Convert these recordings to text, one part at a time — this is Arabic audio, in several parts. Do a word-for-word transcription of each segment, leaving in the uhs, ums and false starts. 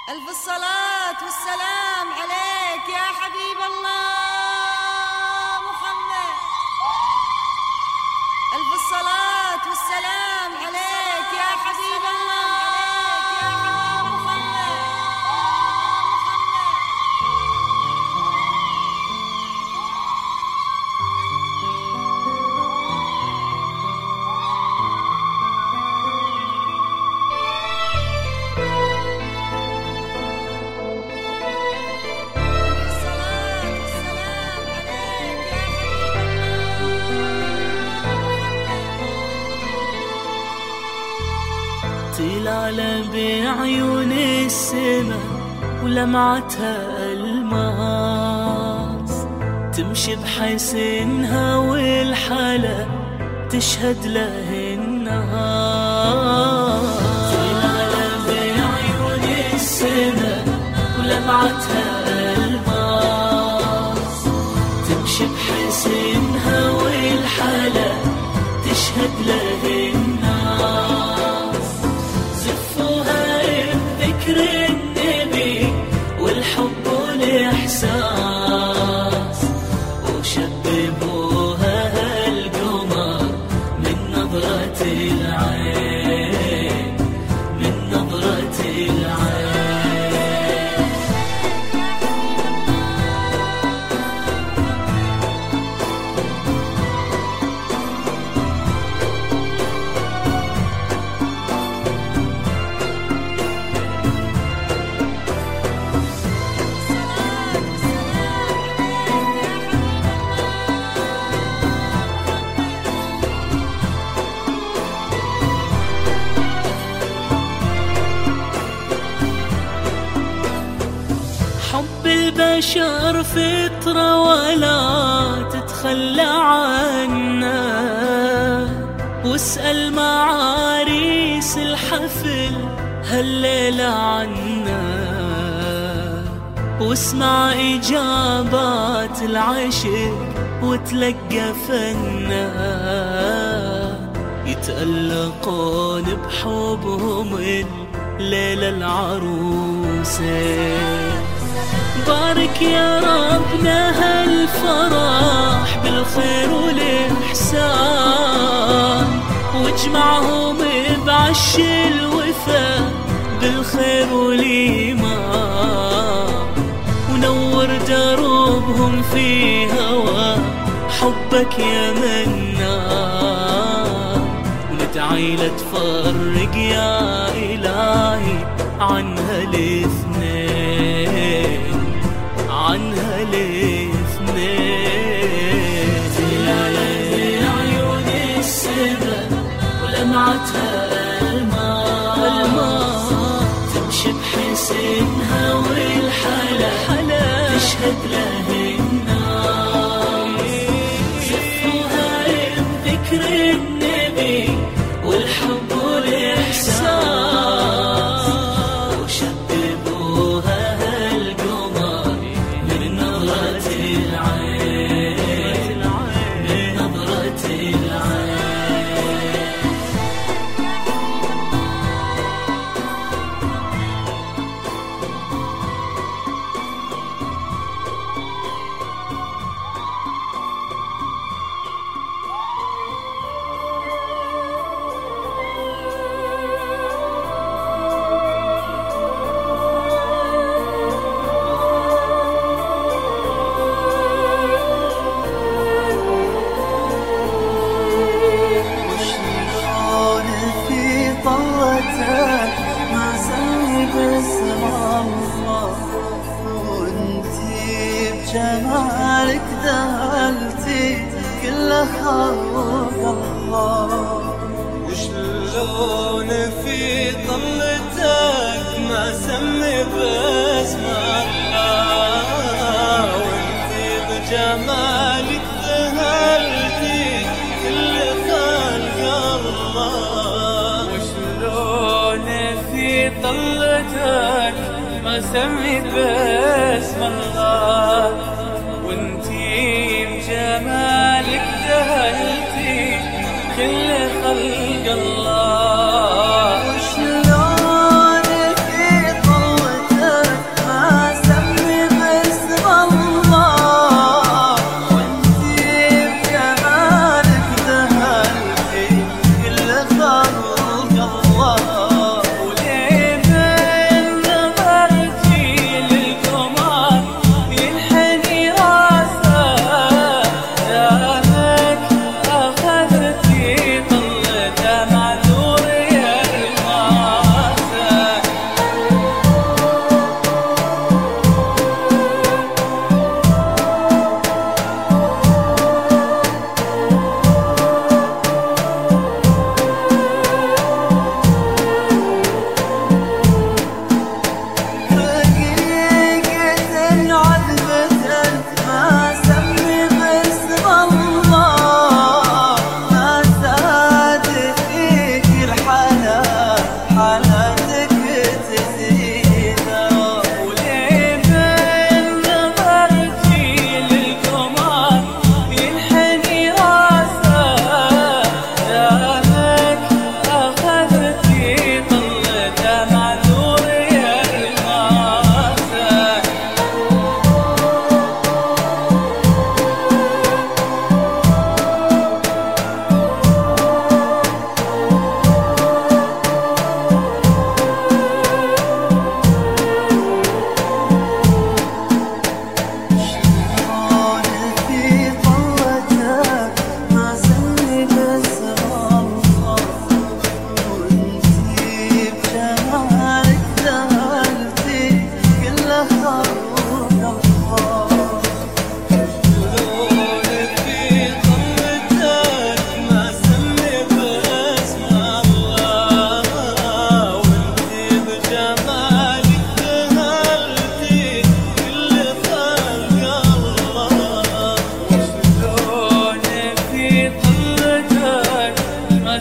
ألف الصلاة والسلام عليك يا حبيب الله محمد. ألف الصلاة والسلام عليك يا حبيب الله محمد. طلال بعيون السما ولمعتها الماس، تمشي بحسنها والحلا تشهد له الناس. طلال بعيون السما ولمعتها الماس، تمشي بحسنها والحلا تشهد له الناس. ذكر النبي والحب والإحساس، وشببوها هالقمر من نظرة العين، من نظرة العين. حب البشر فطرة ولا تتخلى عنا، واسأل معاريس الحفل هالليلة عنا، واسمع إجابات العشق وتلقى فنا، يتألقون بحبهم الليلة العروسة. بارك يا ربنا هالفرح بالخير والإحسان، واجمعهم بعش الوفا بالخير والإيمان، ونور دربهم في هوى حبك يا منان، وندعي لا تفرق يا إلهي عنها الاثنين، عنها الاثنين. طلال بعيون السما ولمعتها الماس، تمشي بحسنها والحلا تشهد له الناس. زفوها بذكر النبي والحب والإحساس، وشببوها هالقمر من نظرة العين، من نظرة العين. جمالك ذهلتي كل خلق الله، وشلون في طلتك ما سمي باسم الله، وانتي بجمالك ذهلتي كل خلق الله. وشلون في طلتك ما سمي باسم الله، وانتي بجمالك ذهلتي كل خلق الله. وشلون في طلتك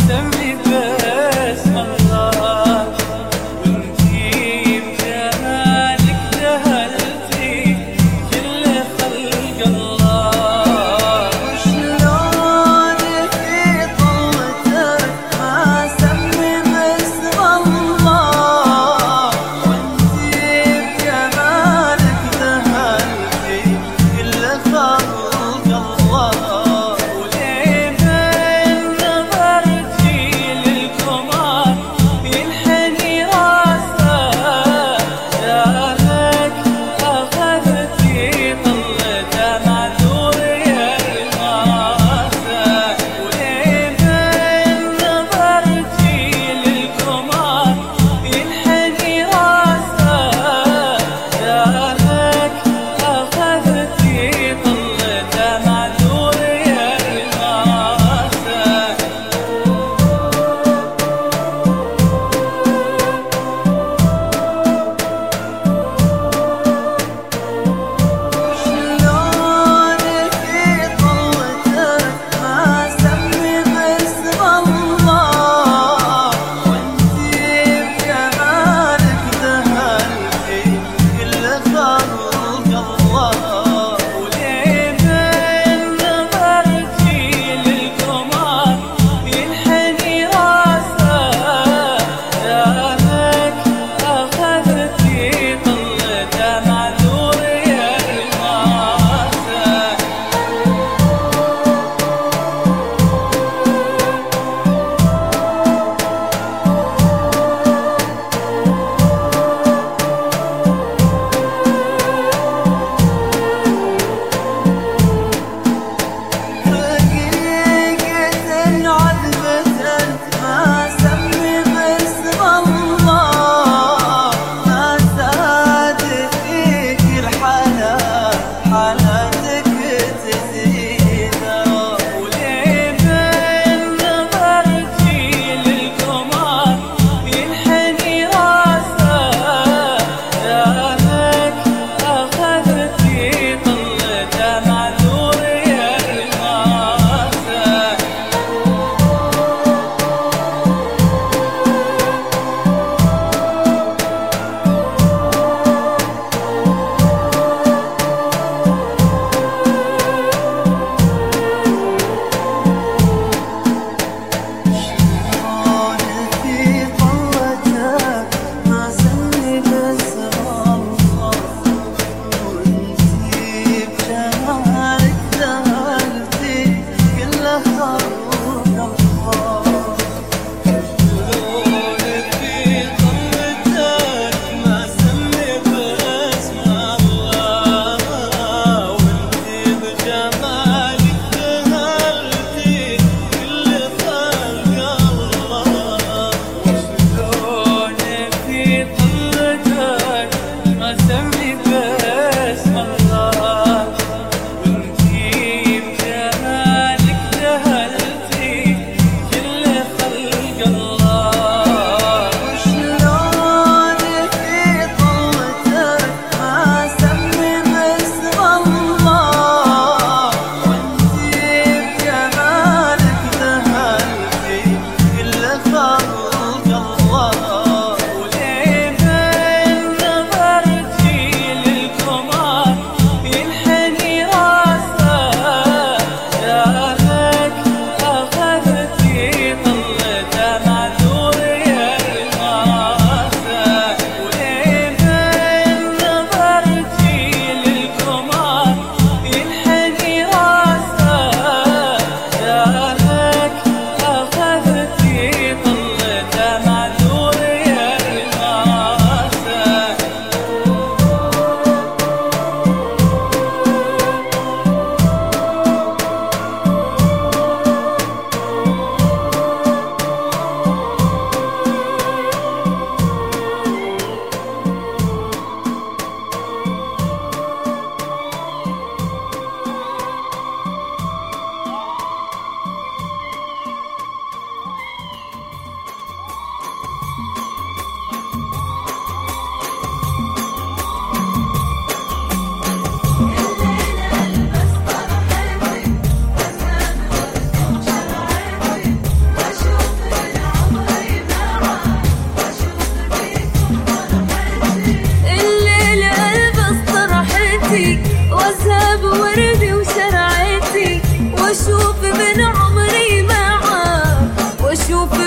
سمي باسم الله، وانتي بجمالك ذهلتي كل خلق الله. وشلون في طلتك ما سمي باسم الله، وانتي بجمالك ذهلتي كل خلق الله. وليه من نظرتي للكل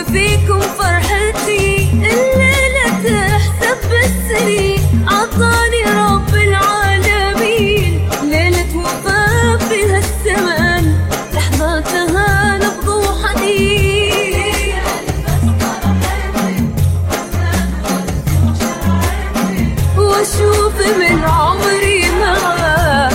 فيكم فرحتي، الليلة تحسب بالسنين، عطاني رب العالمين ليلة وفاء فيها الزمان، لحظاتها نبض وحنين. واشوف من عمري معاه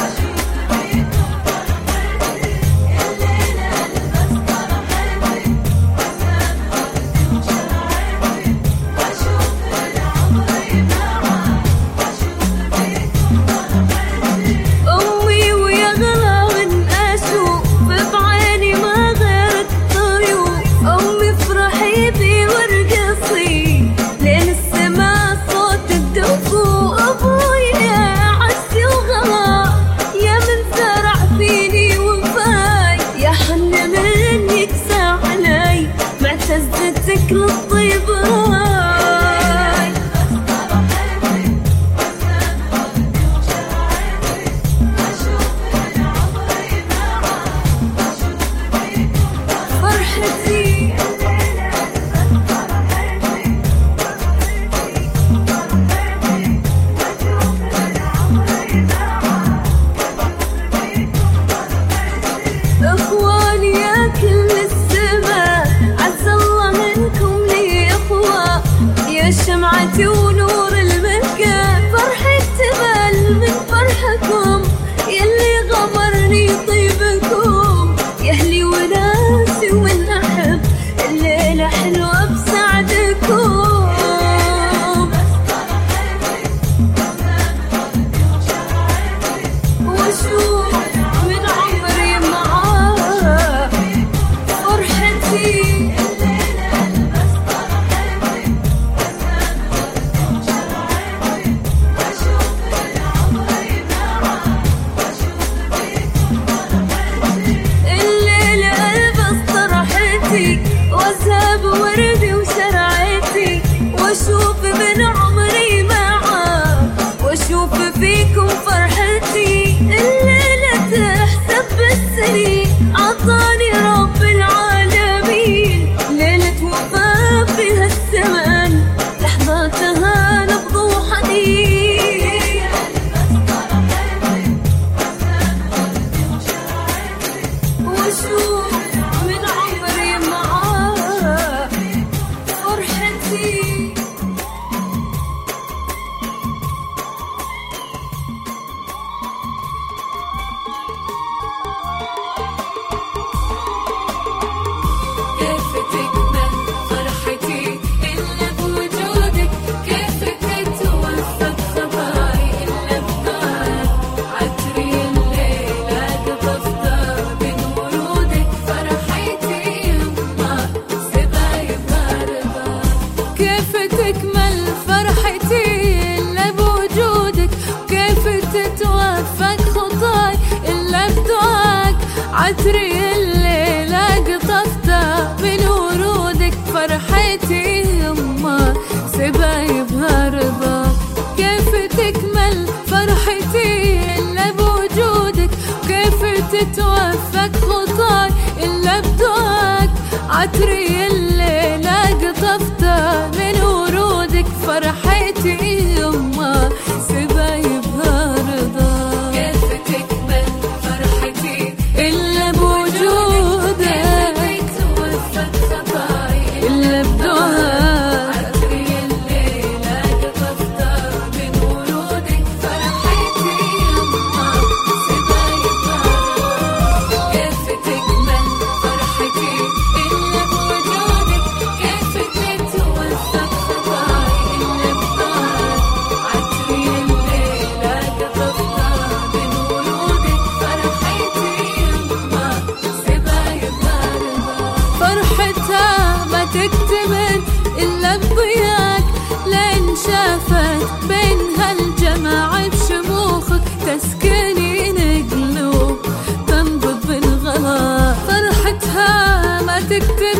أمي، ويا غلا من أشوف بعيني ما غير الطيور. أمي افرحي بي وارقصي لين السما صوت الدفوف. أبويا عزي وغلا يا من زرع فيني وفاي، يا حن منك ساع علي معتزتك للطيب راي. فرحتي اخواني يا كل السما، عز الله منكم لي اخوة، يا شمعتي ونور المكان، فرحي اكتمل من فرحكم، يلي غمرني طيبكم، يا اهلي وناسي ومن احب، الليلة حلوة بسعدكم. واشوف من عمري معاه فرحتي، الليلة البس طرحتي وازهب وردي وشرعتي، واشوف من عمري معاه، واشوف فيكم فرحتي، الليلة تحسب بالسنين، عطاني رب العالمين ليلة وفاء فيها الزمان، لحظاتها نبض وحنين. واشوف من عمري معاه فرحتي. كيف تكمل فرحتي إلا بوجودك، كيف تتوفق خباي إلا بنارك، عطري الليلة قطفت من ورودك، فرحتي يما سبايب هربا. كيف تكمل فرحتي إلا بوجودك، كيف تتوفق خطاي إلا بدعاك، عطري الليلة قطفت من ورودك، فرحتي يما سبايبها رضاك. كيف تكمل فرحتي إلا بوجودك، كيف تتوفق خطاي إلا بدعاك، عطري الليلة قطفت من ورودك، فرحتي يما سبايبها رضاك. كيف تكمل فرحتي إلا بوجودك، تتوفق خطاي إلا بدعاك، عطري الليلة قطفت من ورودك، فرحتي يما سبايبها رضاك. كيف تكمل فرحتي إلا بوجودك، كيف تتوفق خطاي إلا بدعاك، عطري الليلة قطفت من ورودك، فرحتي يما سبايبها رضاك. فرحتها ما تكتمل إلا بضياك، لين شافت بين هالجماعة بشموخك، تسكنين قلوب تنبض بالغلا. فرحتها ما تكتمل